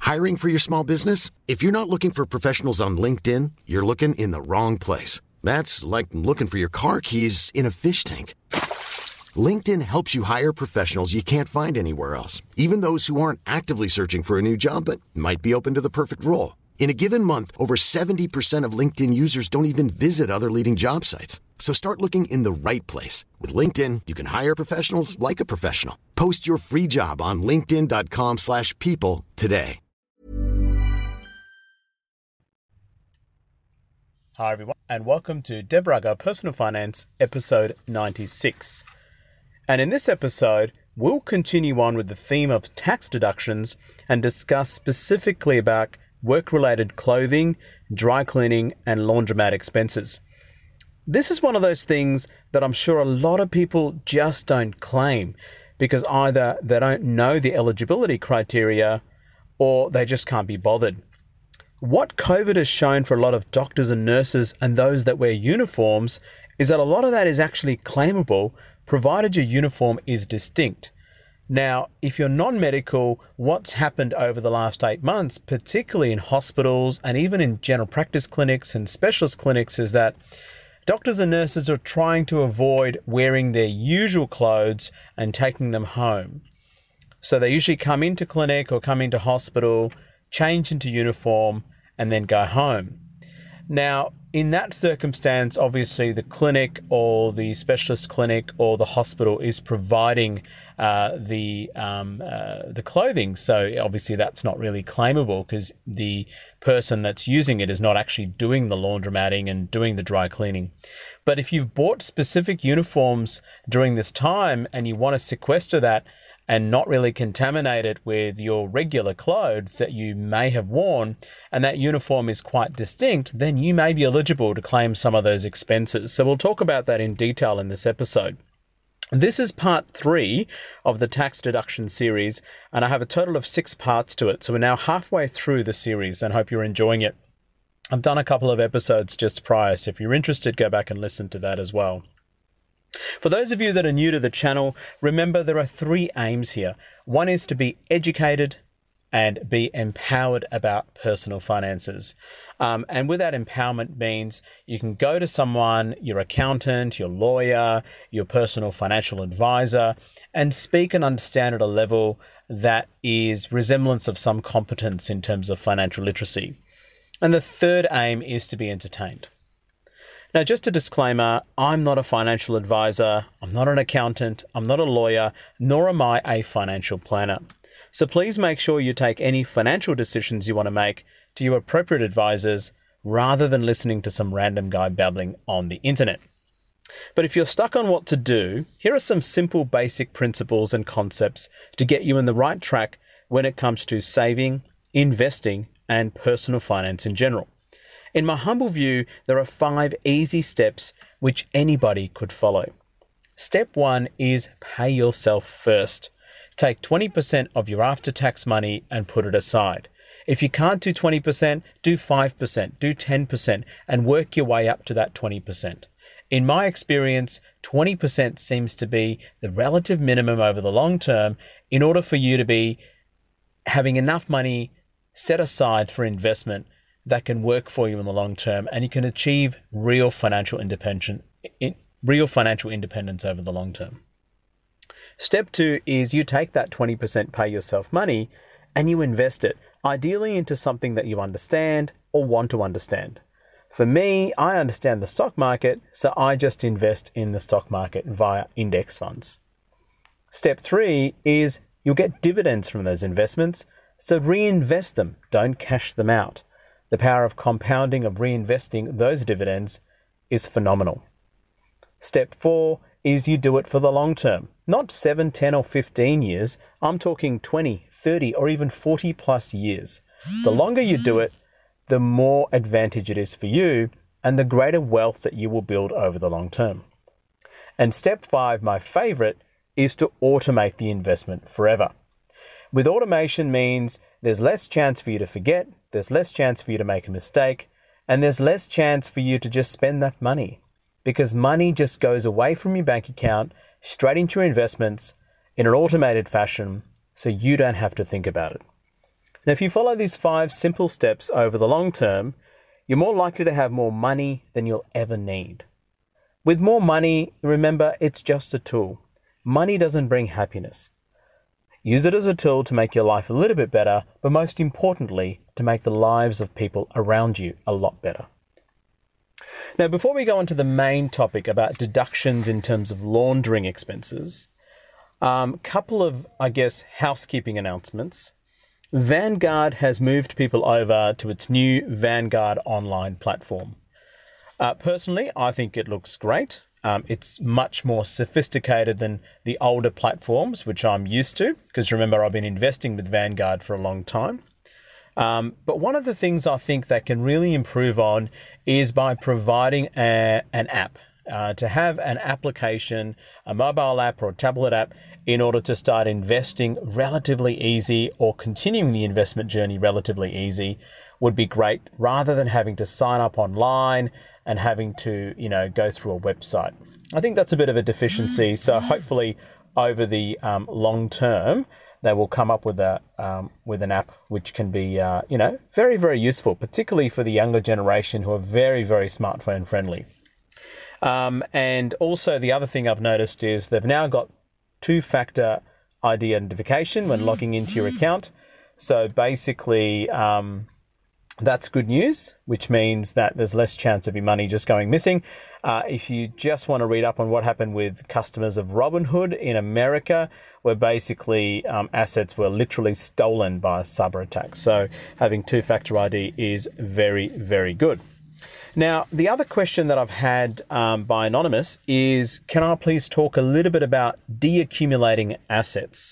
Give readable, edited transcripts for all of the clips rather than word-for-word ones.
Hiring for your small business? If you're not looking for professionals on LinkedIn, you're looking in the wrong place. That's like looking for your car keys in a fish tank. LinkedIn helps you hire professionals you can't find anywhere else, even those who aren't actively searching for a new job but might be open to the perfect role. In a given month, over 70% of LinkedIn users don't even visit other leading job sites. So start looking in the right place. With LinkedIn, you can hire professionals like a professional. Post your free job on linkedin.com/people today. Hi everyone, and welcome to Deb Rugger Personal Finance, episode 96. And in this episode, we'll continue on with the theme of tax deductions and discuss specifically about work-related clothing, dry cleaning, and laundromat expenses. This is one of those things that I'm sure a lot of people just don't claim because either they don't know the eligibility criteria or they just can't be bothered. What COVID has shown for a lot of doctors and nurses and those that wear uniforms is that a lot of that is actually claimable provided your uniform is distinct. Now, if you're non-medical, what's happened over the last 8 months, particularly in hospitals and even in general practice clinics and specialist clinics, is that doctors and nurses are trying to avoid wearing their usual clothes and taking them home. So they usually come into clinic or come into hospital, change into uniform, and then go home. Now, in that circumstance, obviously the clinic or the specialist clinic or the hospital is providing the clothing. So obviously that's not really claimable because the person that's using it is not actually doing the laundromatting and doing the dry cleaning. But if you've bought specific uniforms during this time and you want to sequester that and not really contaminate it with your regular clothes that you may have worn, and that uniform is quite distinct, then you may be eligible to claim some of those expenses. So we'll talk about that in detail in this episode. This is part 3 of the tax deduction series, and I have a total of 6 parts to it. So we're now halfway through the series and hope you're enjoying it. I've done a couple of episodes just prior, so if you're interested, go back and listen to that as well. For those of you that are new to the channel, remember there are 3 aims here. One is to be educated and be empowered about personal finances. And with that empowerment means you can go to someone, your accountant, your lawyer, your personal financial advisor, and speak and understand at a level that is resemblance of some competence in terms of financial literacy. And the third aim is to be entertained. Now, just a disclaimer, I'm not a financial advisor, I'm not an accountant, I'm not a lawyer, nor am I a financial planner. So please make sure you take any financial decisions you want to make to your appropriate advisors rather than listening to some random guy babbling on the internet. But if you're stuck on what to do, here are some simple basic principles and concepts to get you in the right track when it comes to saving, investing, and personal finance in general. In my humble view, there are 5 easy steps which anybody could follow. Step 1 is pay yourself first. Take 20% of your after-tax money and put it aside. If you can't do 20%, do 5%, do 10%, and work your way up to that 20%. In my experience, 20% seems to be the relative minimum over the long term in order for you to be having enough money set aside for investment that can work for you in the long term, and you can achieve real financial independence over the long term. Step 2 is you take that 20% pay yourself money and you invest it, ideally into something that you understand or want to understand. For me, I understand the stock market, so I just invest in the stock market via index funds. Step 3 is you'll get dividends from those investments, so reinvest them, don't cash them out. The power of compounding, of reinvesting those dividends is phenomenal. Step 4 is you do it for the long term. Not 7, 10 or 15 years. I'm talking 20, 30 or even 40 plus years. The longer you do it, the more advantage it is for you and the greater wealth that you will build over the long term. And step 5, my favorite, is to automate the investment forever. With automation means there's less chance for you to forget, there's less chance for you to make a mistake, and there's less chance for you to just spend that money, because money just goes away from your bank account straight into your investments in an automated fashion, so you don't have to think about it. Now, if you follow these 5 simple steps over the long term, you're more likely to have more money than you'll ever need. With more money, remember, it's just a tool. Money doesn't bring happiness. Use it as a tool to make your life a little bit better, but most importantly, to make the lives of people around you a lot better. Now, before we go on to the main topic about deductions in terms of laundering expenses, couple of, housekeeping announcements. Vanguard has moved people over to its new Vanguard online platform. Personally, I think it looks great. It's much more sophisticated than the older platforms, which I'm used to, because remember, I've been investing with Vanguard for a long time. But one of the things I think that can really improve on is by providing an app, to have an application, a mobile app or a tablet app, in order to start investing relatively easy or continuing the investment journey relatively easy would be great, rather than having to sign up online and having to, go through a website. I think that's a bit of a deficiency. So hopefully over the long term, they will come up with an app which can be, very, very useful, particularly for the younger generation who are very, very smartphone friendly. And also the other thing I've noticed is they've now got 2-factor ID identification when logging into your account. So basically, that's good news, which means that there's less chance of your money just going missing. If you just want to read up on what happened with customers of Robinhood in America, where basically assets were literally stolen by a cyber attack. So having 2-factor ID is very, very good. Now, the other question that I've had by Anonymous is, can I please talk a little bit about deaccumulating assets?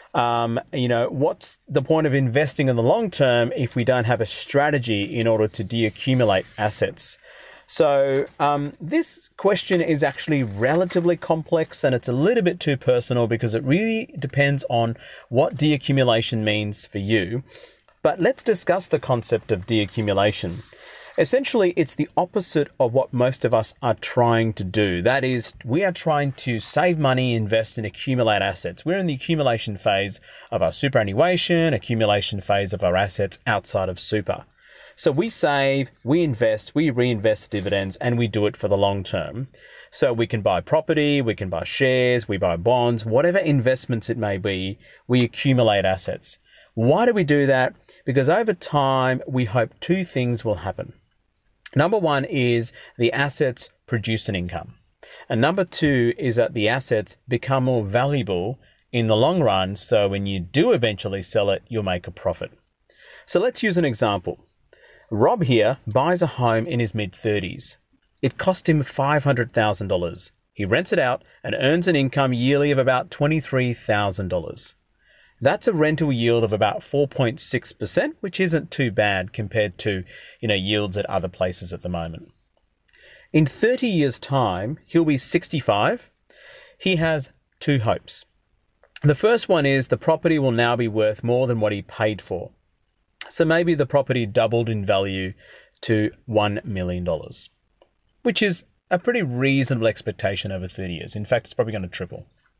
What's the point of investing in the long term if we don't have a strategy in order to deaccumulate assets? So this question is actually relatively complex, and it's a little bit too personal because it really depends on what deaccumulation means for you. But let's discuss the concept of deaccumulation. Essentially, it's the opposite of what most of us are trying to do. That is, we are trying to save money, invest, and accumulate assets. We're in the accumulation phase of our superannuation, accumulation phase of our assets outside of super. So we save, we invest, we reinvest dividends, and we do it for the long term. So we can buy property, we can buy shares, we buy bonds, whatever investments it may be, we accumulate assets. Why do we do that? Because over time, we hope 2 things will happen. Number 1 is the assets produce an income. And number 2 is that the assets become more valuable in the long run. So when you do eventually sell it, you'll make a profit. So let's use an example. Rob here buys a home in his mid-30s. It cost him $500,000. He rents it out and earns an income yearly of about $23,000. That's a rental yield of about 4.6%, which isn't too bad compared to, yields at other places at the moment. In 30 years' time, he'll be 65. He has 2 hopes. The first one is the property will now be worth more than what he paid for. So maybe the property doubled in value to $1 million, which is a pretty reasonable expectation over 30 years. In fact, it's probably going to triple.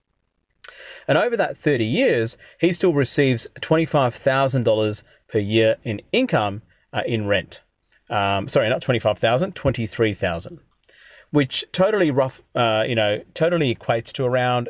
And over that 30 years, he still receives $25,000 per year in income in rent. Sorry, not 25,000, 23,000, which totally totally equates to around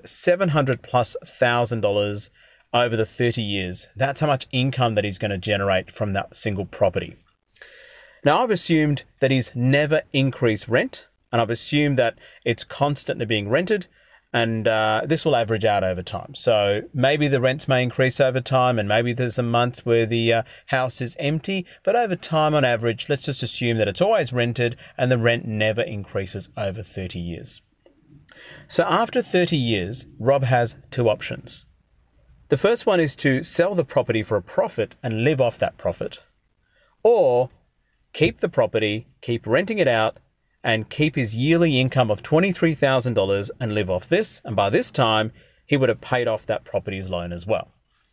$700,000+ over the 30 years. That's how much income that he's going to generate from that single property. Now, I've assumed that he's never increased rent, and I've assumed that it's constantly being rented. And this will average out over time. So maybe the rents may increase over time, and maybe there's some months where the house is empty. But over time, on average, let's just assume that it's always rented and the rent never increases over 30 years. So after 30 years, Rob has 2 options. The first one is to sell the property for a profit and live off that profit, or keep the property, keep renting it out, and keep his yearly income of $23,000 and live off this. And by this time, he would have paid off that property's loan as well.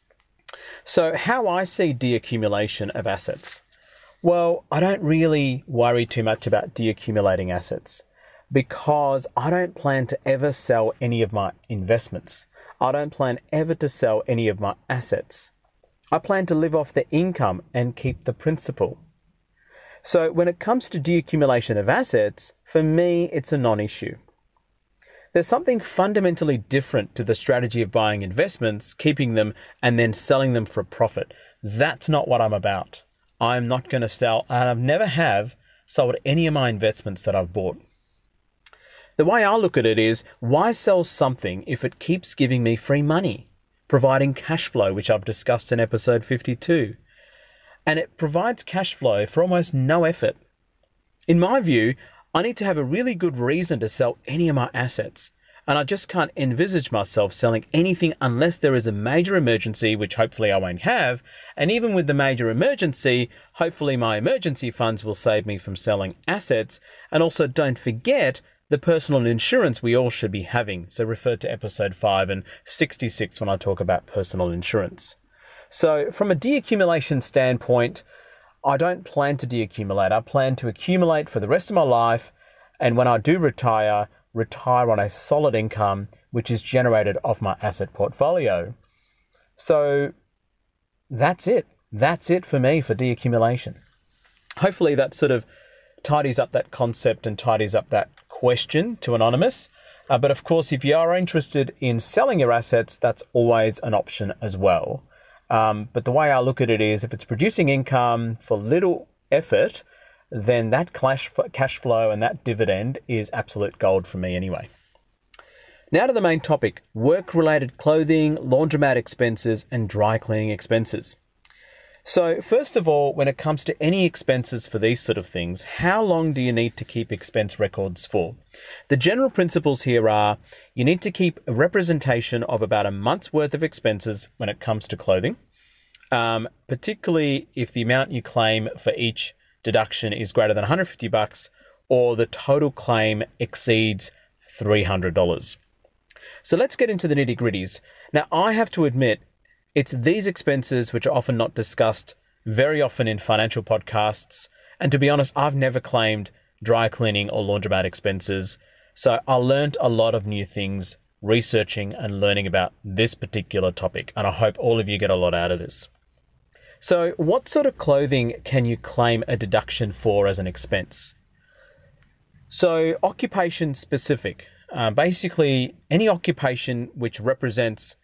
So how I see deaccumulation of assets? Well, I don't really worry too much about deaccumulating assets because I don't plan to ever sell any of my investments. I don't plan ever to sell any of my assets. I plan to live off the income and keep the principal. So when it comes to deaccumulation of assets, for me, it's a non-issue. There's something fundamentally different to the strategy of buying investments, keeping them, and then selling them for a profit. That's not what I'm about. I'm not going to sell, and I've never have sold any of my investments that I've bought. The way I look at it is, why sell something if it keeps giving me free money, providing cash flow, which I've discussed in episode 52. And it provides cash flow for almost no effort. In my view, I need to have a really good reason to sell any of my assets, and I just can't envisage myself selling anything unless there is a major emergency, which hopefully I won't have, and even with the major emergency, hopefully my emergency funds will save me from selling assets. And also don't forget the personal insurance we all should be having, so refer to episode 5 and 66 when I talk about personal insurance. So from a deaccumulation standpoint, I don't plan to deaccumulate. I plan to accumulate for the rest of my life, and when I do retire on a solid income which is generated off my asset portfolio. So that's it. That's it for me for deaccumulation. Hopefully that sort of tidies up that concept and tidies up that question to Anonymous. But of course, if you are interested in selling your assets, that's always an option as well. But the way I look at it is, if it's producing income for little effort, then that cash flow and that dividend is absolute gold for me anyway. Now to the main topic, work-related clothing, laundromat expenses, and dry cleaning expenses. So first of all, when it comes to any expenses for these sort of things, how long do you need to keep expense records for? The general principles here are, you need to keep a representation of about a month's worth of expenses when it comes to clothing, particularly if the amount you claim for each deduction is greater than $150 or the total claim exceeds $300. So let's get into the nitty-gritties. Now, I have to admit, it's these expenses which are often not discussed very often in financial podcasts. And to be honest, I've never claimed dry cleaning or laundromat expenses. So I learned a lot of new things researching and learning about this particular topic. And I hope all of you get a lot out of this. So what sort of clothing can you claim a deduction for as an expense? So occupation specific. Basically, any occupation which represents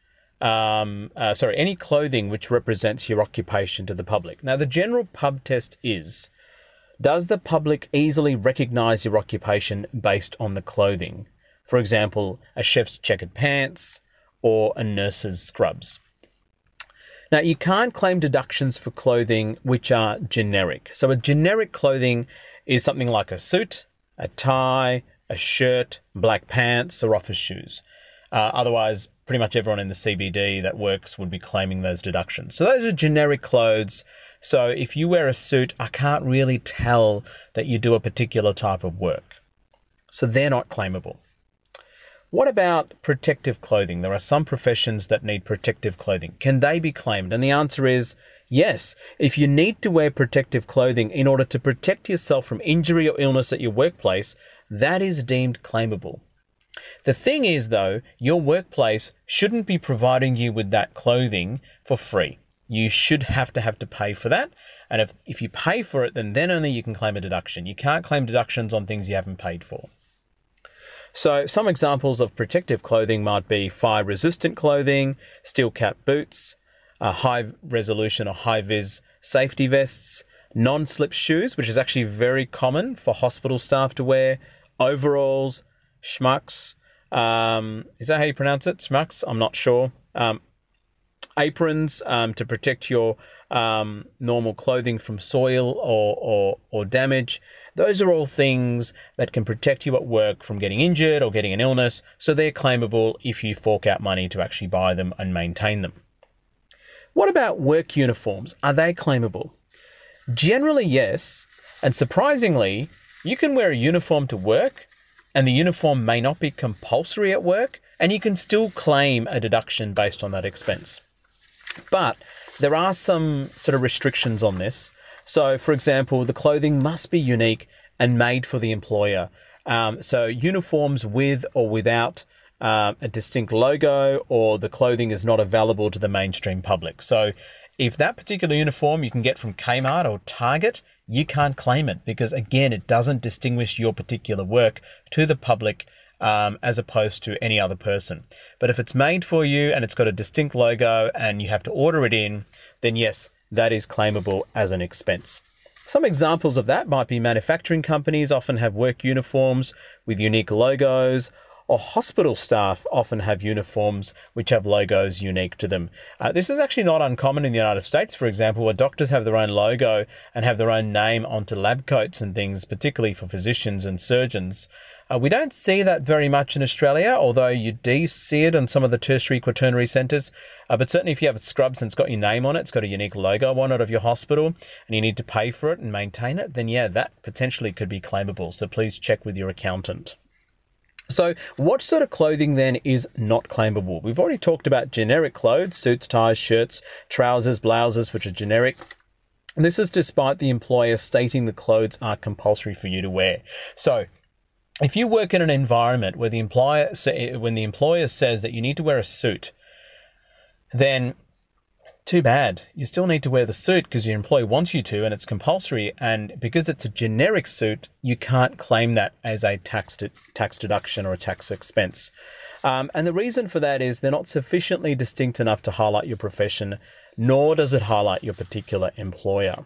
any clothing which represents your occupation to the public. Now, the general pub test is, does the public easily recognize your occupation based on the clothing? For example, a chef's checkered pants or a nurse's scrubs. Now, you can't claim deductions for clothing which are generic. So a generic clothing is something like a suit, a tie, a shirt, black pants, or office shoes. Otherwise, pretty much everyone in the CBD that works would be claiming those deductions. So those are generic clothes. So if you wear a suit, I can't really tell that you do a particular type of work. So they're not claimable. What about protective clothing? There are some professions that need protective clothing. Can they be claimed? And the answer is yes. If you need to wear protective clothing in order to protect yourself from injury or illness at your workplace, that is deemed claimable. The thing is, though, your workplace shouldn't be providing you with that clothing for free. You should have to pay for that. And if you pay for it, then only you can claim a deduction. You can't claim deductions on things you haven't paid for. So some examples of protective clothing might be fire-resistant clothing, steel-cap boots, high-resolution or high-vis safety vests, non-slip shoes, which is actually very common for hospital staff to wear, overalls, schmucks, is that how you pronounce it? Schmucks? I'm not sure. Aprons to protect your normal clothing from soil or damage. Those are all things that can protect you at work from getting injured or getting an illness, so they're claimable if you fork out money to actually buy them and maintain them. What about work uniforms? Are they claimable? Generally, yes, and surprisingly, you can wear a uniform to work, and the uniform may not be compulsory at work, and you can still claim a deduction based on that expense. But there are some sort of restrictions on this. So, for example, the clothing must be unique and made for the employer. So uniforms with or without a distinct logo, or the clothing is not available to the mainstream public. So If that particular uniform you can get from Kmart or Target, you can't claim it because, again, it doesn't distinguish your particular work to the public as opposed to any other person. But if it's made for you and it's got a distinct logo and you have to order it in, then yes, that is claimable as an expense. Some examples of that might be manufacturing companies often have work uniforms with unique logos, or hospital staff often have uniforms which have logos unique to them. This is actually not uncommon in the United States, for example, where doctors have their own logo and have their own name onto lab coats and things, particularly for physicians and surgeons. We don't see that very much in Australia, although you do see it in some of the tertiary quaternary centres. But certainly if you have scrubs and it's got your name on it, it's got a unique logo on it of your hospital, and you need to pay for it and maintain it, then yeah, that potentially could be claimable. So please check with your accountant. So what sort of clothing then is not claimable? We've already talked about generic clothes, suits, ties, shirts, trousers, blouses, which are generic. And this is despite the employer stating the clothes are compulsory for you to wear. So if you work in an environment where when the employer says that you need to wear a suit, then too bad. You still need to wear the suit because your employer wants you to and it's compulsory. And because it's a generic suit, you can't claim that as a tax deduction or a tax expense. And the reason for that is they're not sufficiently distinct enough to highlight your profession, nor does it highlight your particular employer.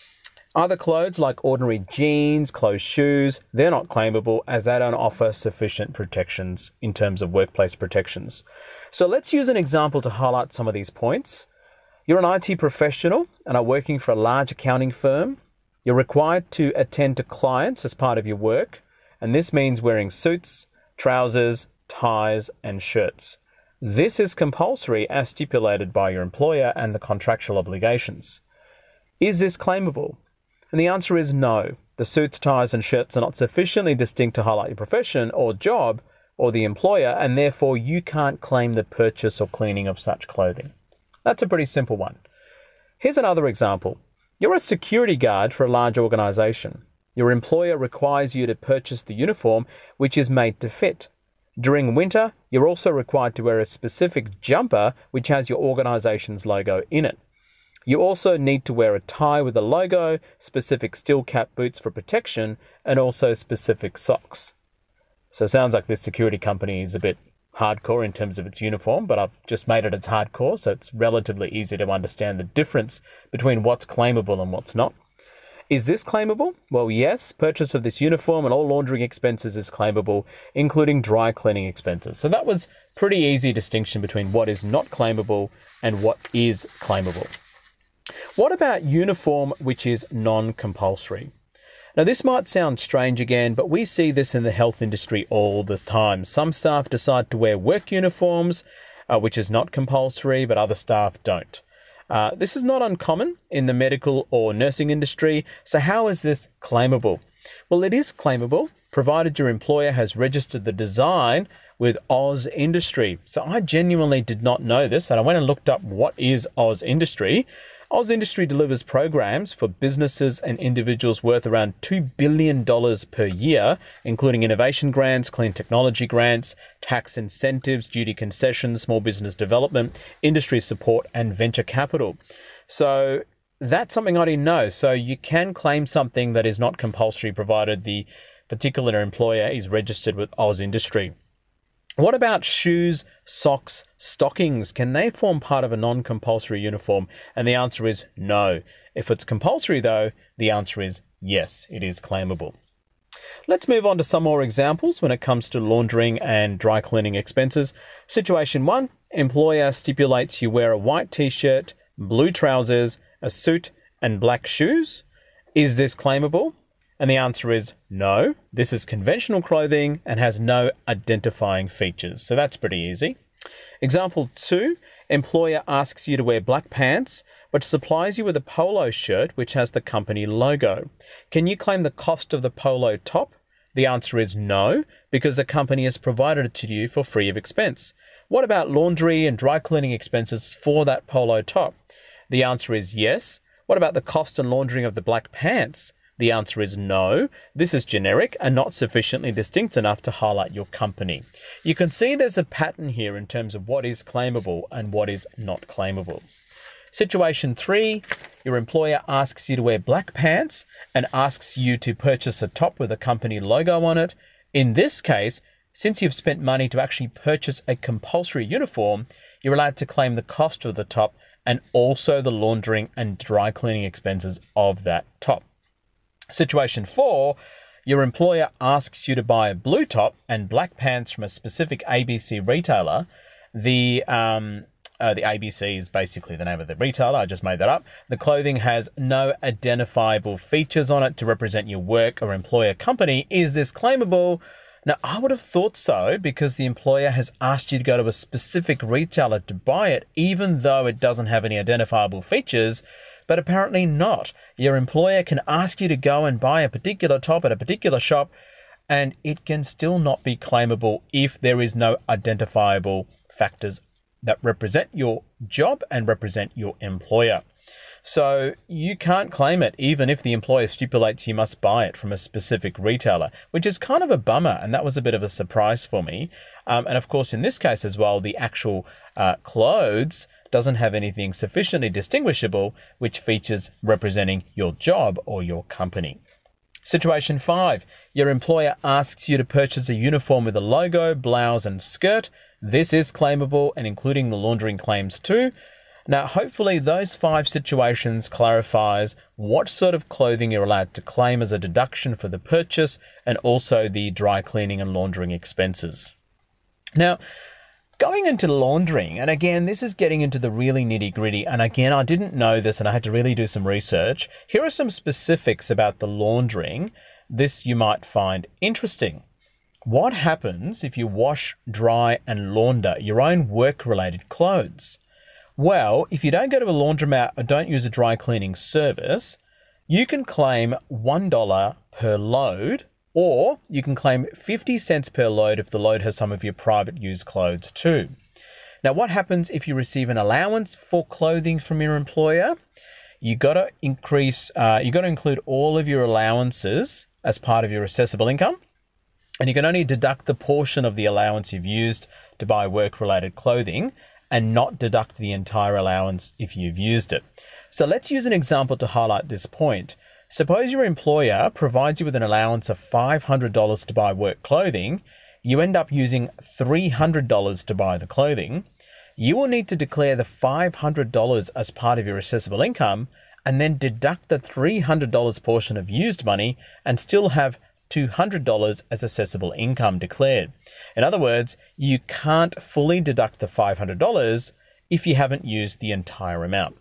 Other clothes like ordinary jeans, closed shoes, they're not claimable as they don't offer sufficient protections in terms of workplace protections. So let's use an example to highlight some of these points. You're an IT professional and are working for a large accounting firm. You're required to attend to clients as part of your work, and this means wearing suits, trousers, ties, and shirts. This is compulsory as stipulated by your employer and the contractual obligations. Is this claimable? And the answer is no. The suits, ties, and shirts are not sufficiently distinct to highlight your profession or job or the employer, and therefore you can't claim the purchase or cleaning of such clothing. That's a pretty simple one. Here's another example. You're a security guard for a large organization. Your employer requires you to purchase the uniform, which is made to fit. During winter, you're also required to wear a specific jumper, which has your organization's logo in it. You also need to wear a tie with a logo, specific steel cap boots for protection, and also specific socks. So it sounds like this security company is a bit hardcore in terms of its uniform, but I've just made it as hardcore, so it's relatively easy to understand the difference between what's claimable and what's not. Is this claimable? Well, yes, purchase of this uniform and all laundering expenses is claimable, including dry cleaning expenses. So that was pretty easy distinction between what is not claimable and what is claimable. What about uniform which is non-compulsory? Now, this might sound strange again, but we see this in the health industry all the time. Some staff decide to wear work uniforms, which is not compulsory, but other staff don't. This is not uncommon in the medical or nursing industry. So how is this claimable? Well, it is claimable, provided your employer has registered the design with Oz Industry. So I genuinely did not know this, and I went and looked up what is Oz Industry. Oz Industry delivers programs for businesses and individuals worth around $2 billion per year, including innovation grants, clean technology grants, tax incentives, duty concessions, small business development, industry support, and venture capital. So that's something I didn't know. So you can claim something that is not compulsory provided the particular employer is registered with Oz Industry. What about shoes, socks, stockings? Can they form part of a non-compulsory uniform? And the answer is no. If it's compulsory though, the answer is yes, it is claimable. Let's move on to some more examples when it comes to laundering and dry cleaning expenses. Situation 1, employer stipulates you wear a white t-shirt, blue trousers, a suit, and black shoes. Is this claimable? And the answer is no. This is conventional clothing and has no identifying features. So that's pretty easy. Example 2, employer asks you to wear black pants, but supplies you with a polo shirt which has the company logo. Can you claim the cost of the polo top? The answer is no, because the company has provided it to you for free of expense. What about laundry and dry cleaning expenses for that polo top? The answer is yes. What about the cost and laundering of the black pants? The answer is no. This is generic and not sufficiently distinct enough to highlight your company. You can see there's a pattern here in terms of what is claimable and what is not claimable. Situation 3, your employer asks you to wear black pants and asks you to purchase a top with a company logo on it. In this case, since you've spent money to actually purchase a compulsory uniform, you're allowed to claim the cost of the top and also the laundering and dry cleaning expenses of that top. Situation 4, your employer asks you to buy a blue top and black pants from a specific ABC retailer. The ABC is basically the name of the retailer. I just made that up. The clothing has no identifiable features on it to represent your work or employer company. Is this claimable? Now, I would have thought so because the employer has asked you to go to a specific retailer to buy it, even though it doesn't have any identifiable features, but apparently not. Your employer can ask you to go and buy a particular top at a particular shop, and it can still not be claimable if there is no identifiable factors that represent your job and represent your employer. So you can't claim it even if the employer stipulates you must buy it from a specific retailer, which is kind of a bummer, and that was a bit of a surprise for me. And of course, in this case as well, the actual clothes doesn't have anything sufficiently distinguishable which features representing your job or your company. Situation 5, your employer asks you to purchase a uniform with a logo, blouse and skirt. This is claimable and including the laundering claims too. Now, hopefully those 5 situations clarifies what sort of clothing you're allowed to claim as a deduction for the purchase and also the dry cleaning and laundering expenses. Now, going into laundering, and again, this is getting into the really nitty-gritty, and again, I didn't know this and I had to really do some research. Here are some specifics about the laundering. This you might find interesting. What happens if you wash, dry and launder your own work-related clothes? Well, if you don't go to a laundromat or don't use a dry cleaning service, you can claim $1 per load, or you can claim 50 cents per load if the load has some of your private use clothes too. Now, what happens if you receive an allowance for clothing from your employer? You got to include all of your allowances as part of your assessable income, and you can only deduct the portion of the allowance you've used to buy work-related clothing, and not deduct the entire allowance if you've used it. So let's use an example to highlight this point. Suppose your employer provides you with an allowance of $500 to buy work clothing. You end up using $300 to buy the clothing. You will need to declare the $500 as part of your assessable income and then deduct the $300 portion of used money and still have $200 as assessable income declared. In other words, you can't fully deduct the $500 if you haven't used the entire amount.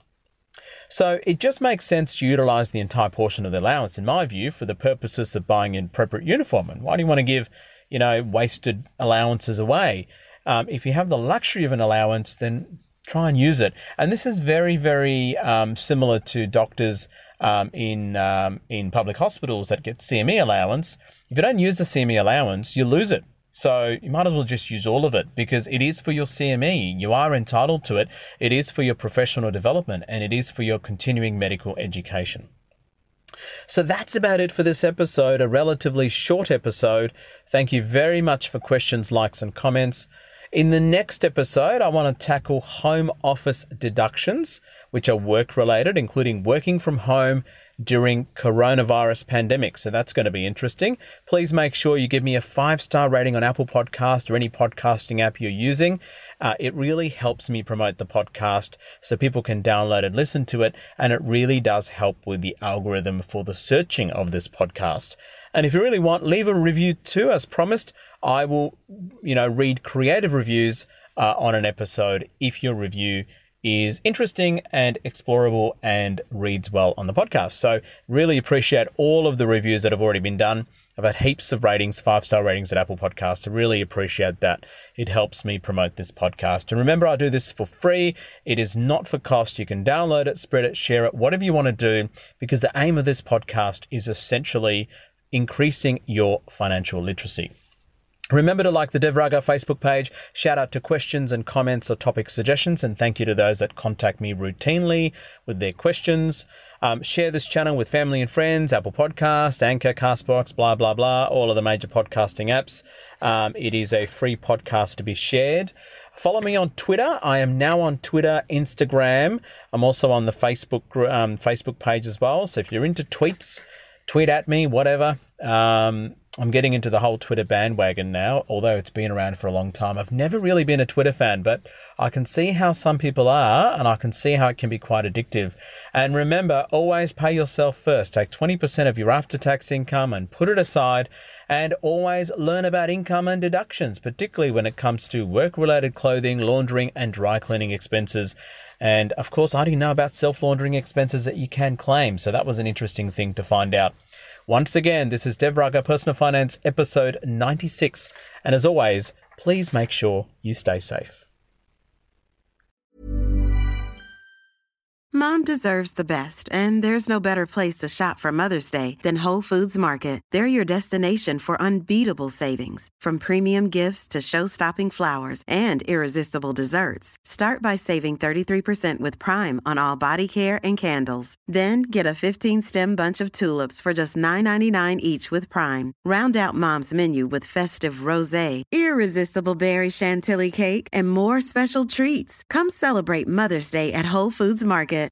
So it just makes sense to utilize the entire portion of the allowance, in my view, for the purposes of buying an appropriate uniform. And why do you want to give, wasted allowances away? If you have the luxury of an allowance, then try and use it. And this is very, very similar to doctors in public hospitals that get CME allowance. If you don't use the CME allowance, you lose it. So you might as well just use all of it because it is for your CME. You are entitled to it. It is for your professional development and it is for your continuing medical education. So that's about it for this episode, a relatively short episode. Thank you very much for questions, likes and comments. In the next episode, I want to tackle home office deductions, which are work-related, including working from home during coronavirus pandemic. So that's going to be interesting. Please make sure you give me a 5-star rating on Apple Podcast or any podcasting app you're using. It really helps me promote the podcast so people can download and listen to it. And it really does help with the algorithm for the searching of this podcast. And if you really want, leave a review too. As promised, I will, read creative reviews on an episode if your review is interesting and explorable and reads well on the podcast. So really appreciate all of the reviews that have already been done. I've had heaps of ratings, 5-star ratings at Apple Podcasts. I really appreciate that. It helps me promote this podcast. And remember, I do this for free. It is not for cost. You can download it, spread it, share it, whatever you want to do, because the aim of this podcast is essentially increasing your financial literacy. Remember to like the Dev Raga Facebook page. Shout out to questions and comments or topic suggestions, and thank you to those that contact me routinely with their questions. Share this channel with family and friends, Apple Podcast, Anchor, Castbox, blah, blah, blah, all of the major podcasting apps. It is a free podcast to be shared. Follow me on Twitter. I am now on Twitter, Instagram. I'm also on the Facebook page as well. So if you're into tweets, tweet at me, whatever. I'm getting into the whole Twitter bandwagon now, although it's been around for a long time. I've never really been a Twitter fan, but I can see how some people are, and I can see how it can be quite addictive. And remember, always pay yourself first. Take 20% of your after-tax income and put it aside, and always learn about income and deductions, particularly when it comes to work-related clothing, laundering, and dry cleaning expenses. And of course, I didn't know about self-laundering expenses that you can claim, so that was an interesting thing to find out. Once again, this is Dev Raga, Personal Finance, episode 96. And as always, please make sure you stay safe. Mom deserves the best, and there's no better place to shop for Mother's Day than Whole Foods Market. They're your destination for unbeatable savings, from premium gifts to show-stopping flowers and irresistible desserts. Start by saving 33% with Prime on all body care and candles. Then get a 15-stem bunch of tulips for just $9.99 each with Prime. Round out Mom's menu with festive rosé, irresistible berry chantilly cake, and more special treats. Come celebrate Mother's Day at Whole Foods Market.